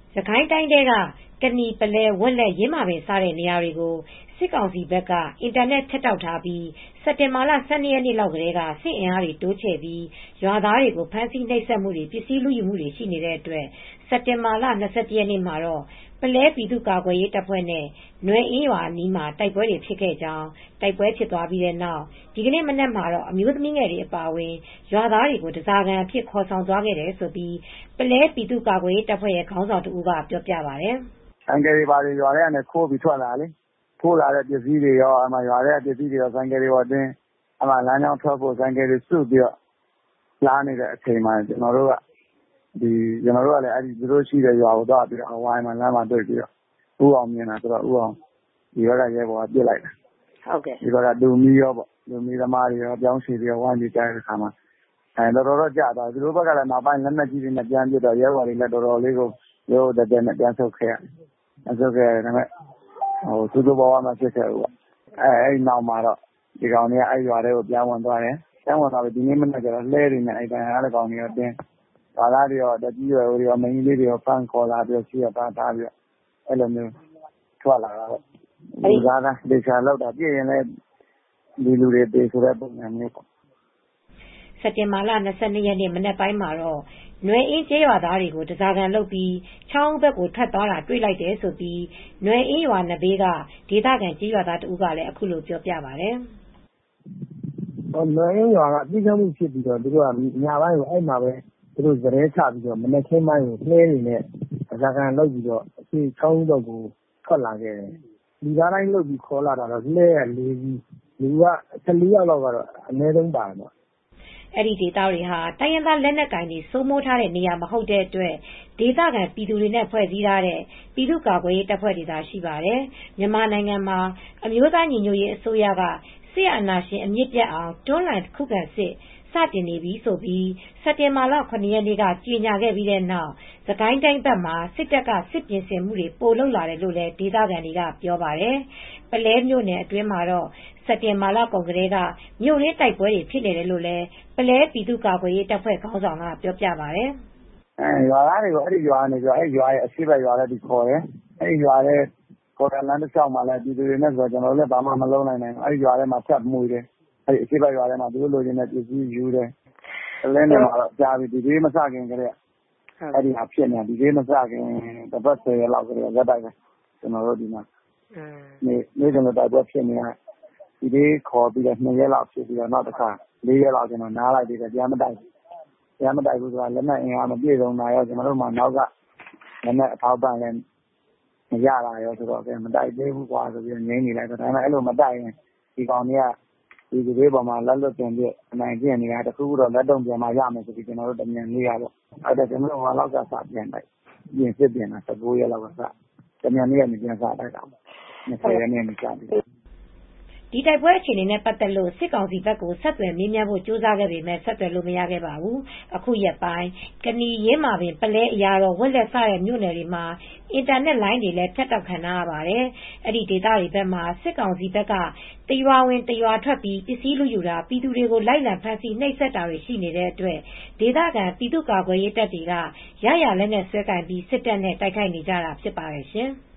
စကိုင်းတိုင်းထဲက ကနီ ပုလဲ ဝက်လက် ယင်းမာပင် စတဲ့နေရာတွေကို စစ်ကောင်စီဘက်က အင်တာနက်ဖြတ်တောက်ထားပြီး စက်တင်ဘာလ ၁၂ ရက်နေ့လောက်ကတည်းက စစ်အင်အားတွေ တိုးချဲ့ပြီး ရွာသားတွေကို ဖမ်းဆီးနှိပ်စက်မှုတွေ ပစ္စည်းလူယူမှုတွေ ရှိနေတဲ့အတွက် စက်တင်ဘာလ ၂၁ ရက်နေ့မှာတော့ ပုလဲပြည်သူ့ကာကွယ်ရေးတပ်ဖွဲ့နဲ့ နွယ်အင်းရွာအနီးမှာ တိုက်ပွဲတွေ ဖြစ်ခဲ့ကြောင်း တိုက်ပွဲဖြစ်သွားပြီးတဲ့နောက် ဒီကနေ့မနက်မှာတော့ အမျိုးသမီးငယ်တွေ အပါအဝင် ရွာသားတွေကို ဓားစာခံအဖြစ် ခေါ်ဆောင်သွားခဲ့တယ်လို့ ပုလဲပြည်သူ့ကာကွယ်ရေးတပ်ဖွဲ့ရဲ့ ခေါင်းဆောင်တဦးက ပြောပြပါတယ်။ "ဆိုင်ကယ်တွေဘာတွေ ရွာထဲကနေ ခိုးပြီးထွက်လာတာလေ။ ခိုးလာတဲ့ပစ္စည်းတွေရော ရွာထဲကပစ္စည်းတွေရော ဆိုင်ကယ်တွေပေါ်တင် လမ်းကြောင်းထွက်ဖို့ ဆိုင်ကယ်တွေစုပြီး လာနေတဲ့အချိန်မှာ ကျနော်တို့ကလည်း သူတို့ရှိတဲ့ရွာကိုသွားပြီး လမ်းမှာတွေ့ပြီး ဦးအောင်မြင်တာဆိုတော့ ဒီဘက်ကရဲဘော်က ပစ်လိုက်တာ။ ဒီဘက်က တူမီးသမားတွေရော ပြောင်းရွှေ့တွေရော ဝိုင်းပြီးတိုက်တဲ့အခါမှာ တော်တော်တော့ ကျသွားတယ်။ သူတို့ဘက်ကလည်း နောက်ပိုင်းလက်နက်ကြီးတွေနဲ့ ပြန်ပစ်တော့ ရဲဘော်တွေလည်း တော်တော်လေးကို ရုတ်ရုတ်သဲသဲနဲ့ ပြန်ဆုတ်ခဲ့ရတယ်။ ဒါပေမဲ့ ဆိုးဆိုးဝါးဝါး မဖြစ်ခဲ့ဘူး။ အဲဒီနောက်မှာတော့ ဒီကောင်တွေက အဲဒီရွာထဲကို ပြန်ဝင်သွားတယ်။ ဒီနေ့မနက်ကျတော့ လှည်းတွေနဲ့ ဒဏ်ရာရတဲ့ကောင်တွေကိုတင် ရွာသားတွေရော သက်ကြီးရွယ်အိုတွေရော မိန်းကလေးတွေရော ဖမ်းခေါ်လာပြီး ရှေ့က ထားပြီး ထွက်လာတာပေါ့။ လူသားဒိုင်း သေချာလုပ်တာ ပစ်ရင်လည်း ဒီလူတွေသေဆိုတဲ့ ပုံစံမျိုးပေါ့။ " စက်တင်ဘာလ ၂၂ ရက်နေ့ မနက်ပိုင်းမှာတော့ နွယ်အင်းကျေးရွာသားတွေကို ဓားစာခံလုပ်ပြီး ချောင်းဦးဘက်ကို ထွက်သွားတာ တွေ့လိုက်တယ်လို့ နွယ်အင်းရွာနဘေးက ဒေသခံကျေးရွာသားတဦးကလည်း အခုလိုပြောပြပါတယ်။ "နွယ်အင်းရွာက ပစ်ခတ်မှုဖြစ်ပြီး ညပိုင်းကို အဲဒီမှာပဲ စတည်းချပြီး မနက်ခင်းပိုင်းကို လှည်းတွေနဲ့ ဓားစာခံလုပ်ပြီး အရှေ့ချောင်းဦးဘက်ကို ထွက်လာခဲ့တယ်။ လူသားဒိုင်းလုပ်ပြီး ခေါ်လာတာတော့ လှည်းက ၄ စီး လူက ၁၄ ယောက်လောက်ကတော့ အနည်းဆုံးပါတယ်။ " အဲဒီဒေသတွေဟာ တိုင်းရင်းသားလက်နက်ကိုင်တွေ စိုးမိုးထားတဲ့နေရာ မဟုတ်တဲ့အတွက် ဒေသခံပြည်သူတွေနဲ့ ဖွဲ့စည်းထားတဲ့ ပြည်သူ့ကာကွယ်ရေးတပ်ဖွဲ့တွေသာ ရှိပါတယ်။ မြန်မာနိုင်ငံမှာ အမျိုးသားညီညွတ်ရေးအစိုးရက စစ်အာဏာရှင် အမြစ်ပြတ်အောင် တွန်းလှန်ခုခံစစ် စတင်နေပြီလို့ စက်တင်ဘာလ ၇ ရက်နေ့က ကြေညာခဲ့ပြီးတဲ့နောက် စစ်ကိုင်းတိုင်းဘက်မှာ စစ်တပ်က စစ်ပြင်ဆင်မှုတွေ ပိုလုပ်လာတယ်လို့လည်း ဒေသခံတွေက ပြောပါတယ်။ ပုလဲမြို့နယ်အတွင်းမှာတော့ စက်တင်ဘာလကုန်ကတည်းက မြို့တွင်းတိုက်ပွဲတွေ ဖြစ်နေတယ်လို့လည်း ပုလဲပြည်သူ့ကာကွယ်ရေးတပ်ဖွဲ့ ခေါင်းဆောင်က ပြောပြပါတယ်။ "ရွာသားတွေကို အဲဒီရွာကနေ အဲဒီရွာရဲ့ အရှေ့ဘက်ရွာထဲကို ခေါ်တယ်။ အဲဒီရွာထဲခေါ်တဲ့ လမ်းတလျှောက်မှာလည်း ပြည်သူတွေနဲ့ဆိုတော့ ကျနော်တို့လည်း ဘာမှမလုပ်နိုင်ဘူး။ အဲဒီရွာထဲမှာ ထပ်မွှေတယ်။ အရှေ့ဘက်ရွာထဲမှာ သူတို့လိုချင်တဲ့ပစ္စည်းယူတယ်။ ပုလဲနယ်မှာတော့ ကြာပြီ။ ဒီဒေးမစခင်ကတည်းက အဲဒီဟာဖြစ်နေတာ။ ဒီဒေးမစခင် တပတ် ၁၀ ရက်လောက်ကတည်းက ဆက်တိုက်ပဲ။ ကျနော်တို့ဒီမှာ နေ့စဉ်လို တိုက်ပွဲဖြစ်နေတာ။ ဒီဒေးခေါ်ပြီး ၂ ရက်လောက်ဖြစ်ပြီး နောက်တခါ ၄ ရက်လောက် နားလိုက်သေးတယ်။ ပြန်မတိုက်ဘူး။ လက်နက်အင်အား မပြည့်စုံတာရော ကျနော်တို့မှာ နောက်က လက်နက်အထောက်အပံ့လည်း မရတာရောဆိုတော့ မတိုက်သေးဘူးဆိုပြီး ငြင်းနေလိုက်တော့ အဲဒီလိုမတိုက်ရင် ဒီကောင်တွေက ပြည်သူတွေအပေါ်မှာ လက်လွှတ်စပစ် အနိုင်ကျင့်နေတာ တခုခုတော့ လက်တုံ့ပြန်မှရမယ်ဆိုပြီး ကျနော်တို့ တမြန်လေးက ကျနော်တို့ ဟိုလလောက်က စပြန်တိုက်တာ။ စစ်ပြင်တာ ၁၉ ရက်လောက်က တမြန်နေ့ကနေ ပြန်စတိုက်တာ။ ၂၀ ရက်နေ့ကနေ စပြီး။" ဒီတိုက်ပွဲအခြေအနေနဲ့ ပတ်သက်လို့ စစ်ကောင်စီဘက်ကို ဆက်သွယ်မေးမြန်းဖို့ ကြိုးစားခဲ့ပေမဲ့ ဆက်သွယ်လို့ မရခဲ့ပါဘူး။ အခုရက်ပိုင်း ကနီ ယင်းမာပင် ပုလဲ အရာတော် ဝက်လက် စတဲ့မြို့နယ်တွေမှာ အင်တာနက်လိုင်းတွေလည်း ဖြတ်တောက်ခံထားရပါတယ်။ အဲဒီဒေသတွေဘက်မှာ စစ်ကောင်စီဘက်က တရွာဝင်တရွာထွက်ပြီး ပစ္စည်းလူယူတာ ပြည်သူတွေကို လိုက်လံဖမ်းဆီးနှိပ်စက်တာတွေ ရှိနေတဲ့အတွက် ဒေသခံပြည်သူ့ကာကွယ်ရေးတပ်တွေက ရရာလက်နက်စွဲကိုင်ပြီး စစ်တပ်နဲ့ တိုက်ခိုက်နေကြတာဖြစ်ပါတယ်ရှင်။